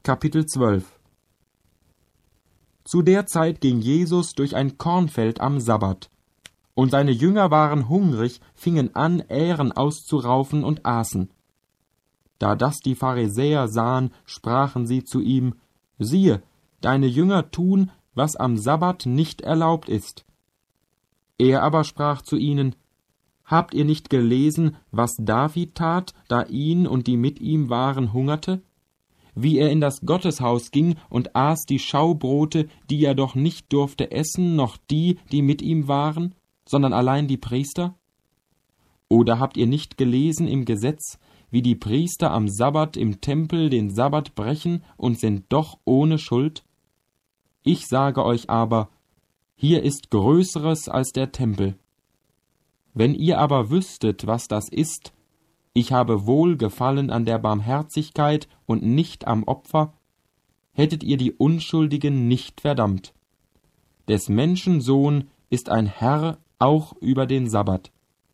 Kapitel 12. Zu der Zeit ging Jesus durch ein Kornfeld am Sabbat. Und seine Jünger waren hungrig, fingen an, Ähren auszuraufen und aßen. Da das die Pharisäer sahen, sprachen sie zu ihm: Siehe, deine Jünger tun, was am Sabbat nicht erlaubt ist. Er aber sprach zu ihnen: Habt ihr nicht gelesen, was David tat, da ihn und die mit ihm waren hungerte? Wie er in das Gotteshaus ging und aß die Schaubrote, die er doch nicht durfte essen, noch die, die mit ihm waren, sondern allein die Priester? Oder habt ihr nicht gelesen im Gesetz, wie die Priester am Sabbat im Tempel den Sabbat brechen und sind doch ohne Schuld? Ich sage euch aber, hier ist Größeres als der Tempel. Wenn ihr aber wüsstet, was das ist, ich habe Wohlgefallen an der Barmherzigkeit und nicht am Opfer, hättet ihr die Unschuldigen nicht verdammt. Des Menschen Sohn ist ein Herr auch über den Sabbat.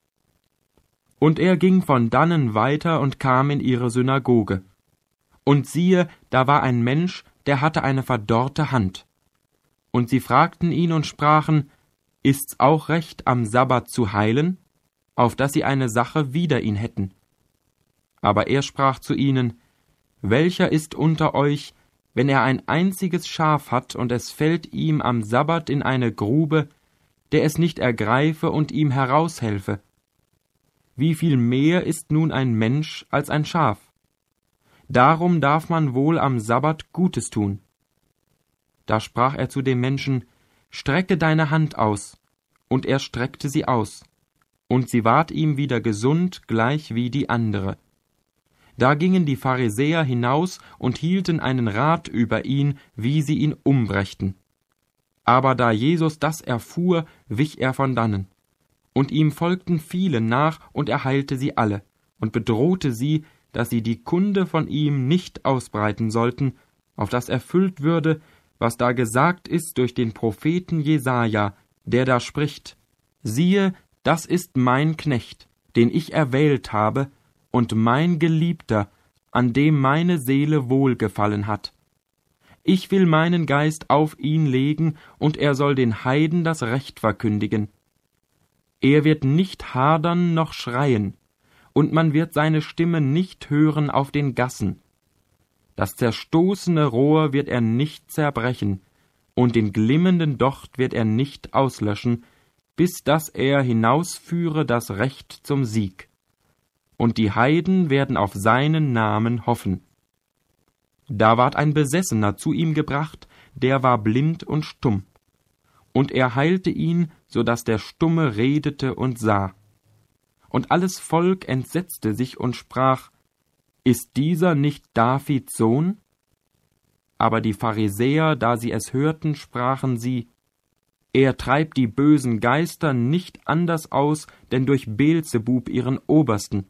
Und er ging von dannen weiter und kam in ihre Synagoge. Und siehe, da war ein Mensch, der hatte eine verdorrte Hand. Und sie fragten ihn und sprachen: Ist's auch recht, am Sabbat zu heilen? Auf dass sie eine Sache wider ihn hätten. Aber er sprach zu ihnen: Welcher ist unter euch, wenn er ein einziges Schaf hat und es fällt ihm am Sabbat in eine Grube, der es nicht ergreife und ihm heraushelfe? Wie viel mehr ist nun ein Mensch als ein Schaf? Darum darf man wohl am Sabbat Gutes tun. Da sprach er zu dem Menschen: Strecke deine Hand aus. Und er streckte sie aus. Und sie ward ihm wieder gesund, gleich wie die andere. Da gingen die Pharisäer hinaus und hielten einen Rat über ihn, wie sie ihn umbrächten. Aber da Jesus das erfuhr, wich er von dannen. Und ihm folgten viele nach, und er heilte sie alle, und bedrohte sie, dass sie die Kunde von ihm nicht ausbreiten sollten, auf das erfüllt würde, was da gesagt ist durch den Propheten Jesaja, der da spricht: Siehe, das ist mein Knecht, den ich erwählt habe, und mein Geliebter, an dem meine Seele wohlgefallen hat. Ich will meinen Geist auf ihn legen, und er soll den Heiden das Recht verkündigen. Er wird nicht hadern noch schreien, und man wird seine Stimme nicht hören auf den Gassen. Das zerstoßene Rohr wird er nicht zerbrechen, und den glimmenden Docht wird er nicht auslöschen, bis dass er hinausführe das Recht zum Sieg. Und die Heiden werden auf seinen Namen hoffen. Da ward ein Besessener zu ihm gebracht, der war blind und stumm. Und er heilte ihn, so daß der Stumme redete und sah. Und alles Volk entsetzte sich und sprach: Ist dieser nicht Davids Sohn? Aber die Pharisäer, da sie es hörten, sprachen sie: Er treibt die bösen Geister nicht anders aus, denn durch Beelzebub ihren Obersten.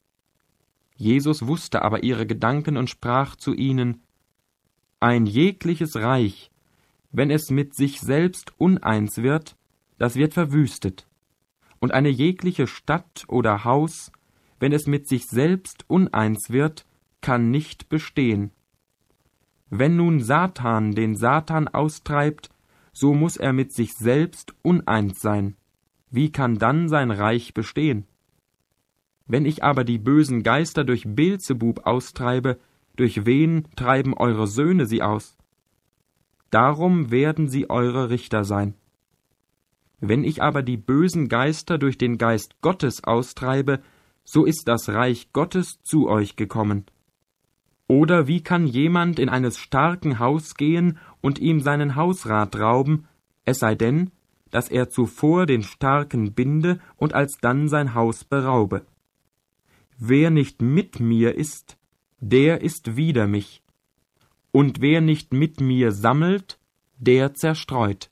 Jesus wusste aber ihre Gedanken und sprach zu ihnen: Ein jegliches Reich, wenn es mit sich selbst uneins wird, das wird verwüstet. Und eine jegliche Stadt oder Haus, wenn es mit sich selbst uneins wird, kann nicht bestehen. Wenn nun Satan den Satan austreibt, so muß er mit sich selbst uneins sein. Wie kann dann sein Reich bestehen? Wenn ich aber die bösen Geister durch Beelzebub austreibe, durch wen treiben eure Söhne sie aus? Darum werden sie eure Richter sein. Wenn ich aber die bösen Geister durch den Geist Gottes austreibe, so ist das Reich Gottes zu euch gekommen. Oder wie kann jemand in eines starken Haus gehen und ihm seinen Hausrat rauben, es sei denn, dass er zuvor den Starken binde und alsdann sein Haus beraube? Wer nicht mit mir ist, der ist wider mich. Und wer nicht mit mir sammelt, der zerstreut.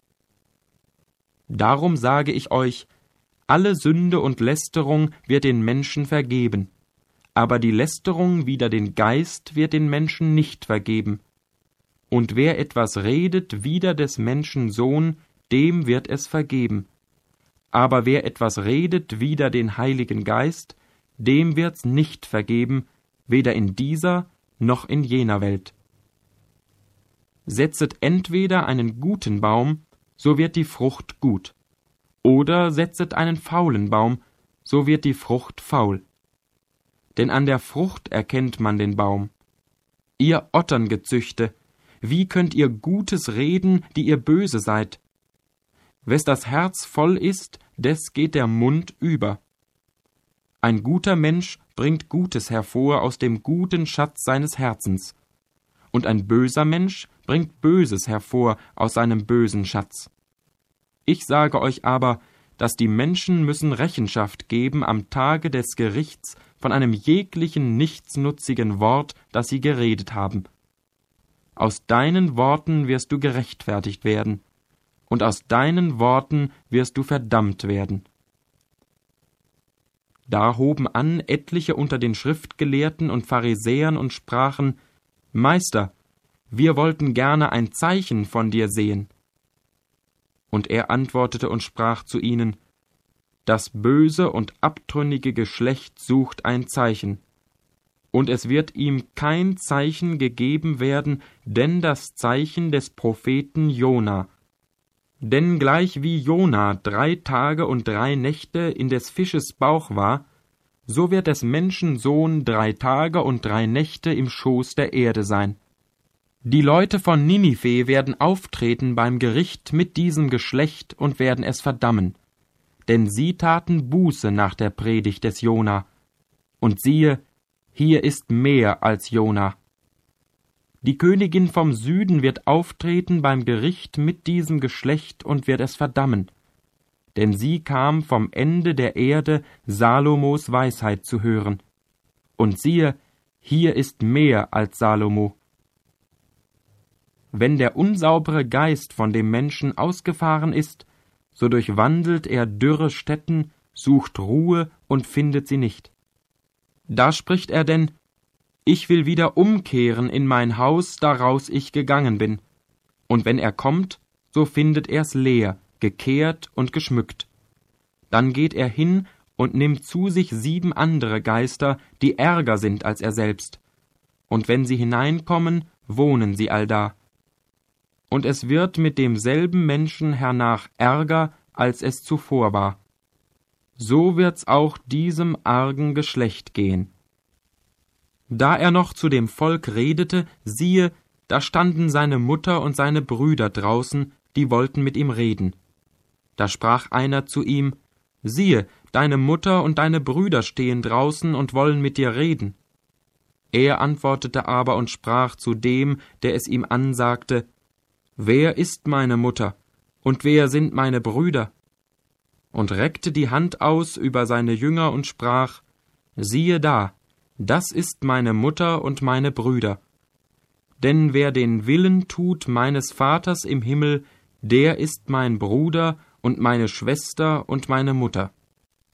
Darum sage ich euch, alle Sünde und Lästerung wird den Menschen vergeben, aber die Lästerung wider den Geist wird den Menschen nicht vergeben. Und wer etwas redet wider des Menschen Sohn, dem wird es vergeben. Aber wer etwas redet wider den Heiligen Geist, dem wird's nicht vergeben, weder in dieser noch in jener Welt. Setzet entweder einen guten Baum, so wird die Frucht gut, oder setzet einen faulen Baum, so wird die Frucht faul. Denn an der Frucht erkennt man den Baum. Ihr Otterngezüchte, wie könnt ihr Gutes reden, die ihr böse seid? Wes das Herz voll ist, des geht der Mund über. Ein guter Mensch bringt Gutes hervor aus dem guten Schatz seines Herzens, und ein böser Mensch bringt Böses hervor aus seinem bösen Schatz. Ich sage euch aber, dass die Menschen müssen Rechenschaft geben am Tage des Gerichts von einem jeglichen nichtsnutzigen Wort, das sie geredet haben. Aus deinen Worten wirst du gerechtfertigt werden, und aus deinen Worten wirst du verdammt werden. Da hoben an etliche unter den Schriftgelehrten und Pharisäern und sprachen: Meister, wir wollten gerne ein Zeichen von dir sehen. Und er antwortete und sprach zu ihnen: Das böse und abtrünnige Geschlecht sucht ein Zeichen, und es wird ihm kein Zeichen gegeben werden, denn das Zeichen des Propheten Jona. Denn gleich wie Jona 3 Tage und 3 Nächte in des Fisches Bauch war, so wird des Menschen Sohn 3 Tage und 3 Nächte im Schoß der Erde sein. Die Leute von Ninive werden auftreten beim Gericht mit diesem Geschlecht und werden es verdammen, denn sie taten Buße nach der Predigt des Jona. Und siehe, hier ist mehr als Jona. Die Königin vom Süden wird auftreten beim Gericht mit diesem Geschlecht und wird es verdammen, denn sie kam vom Ende der Erde, Salomos Weisheit zu hören. Und siehe, hier ist mehr als Salomo. Wenn der unsaubere Geist von dem Menschen ausgefahren ist, so durchwandelt er dürre Stätten, sucht Ruhe und findet sie nicht. Da spricht er denn: Ich will wieder umkehren in mein Haus, daraus ich gegangen bin. Und wenn er kommt, so findet er's leer, gekehrt und geschmückt. Dann geht er hin und nimmt zu sich 7 andere Geister, die ärger sind als er selbst. Und wenn sie hineinkommen, wohnen sie allda. Und es wird mit demselben Menschen hernach ärger, als es zuvor war. So wird's auch diesem argen Geschlecht gehen. Da er noch zu dem Volk redete, siehe, da standen seine Mutter und seine Brüder draußen, die wollten mit ihm reden. Da sprach einer zu ihm: Siehe, deine Mutter und deine Brüder stehen draußen und wollen mit dir reden. Er antwortete aber und sprach zu dem, der es ihm ansagte: Wer ist meine Mutter, und wer sind meine Brüder? Und reckte die Hand aus über seine Jünger und sprach: Siehe da, das ist meine Mutter und meine Brüder. Denn wer den Willen tut meines Vaters im Himmel, der ist mein Bruder und meine Schwester und meine Mutter.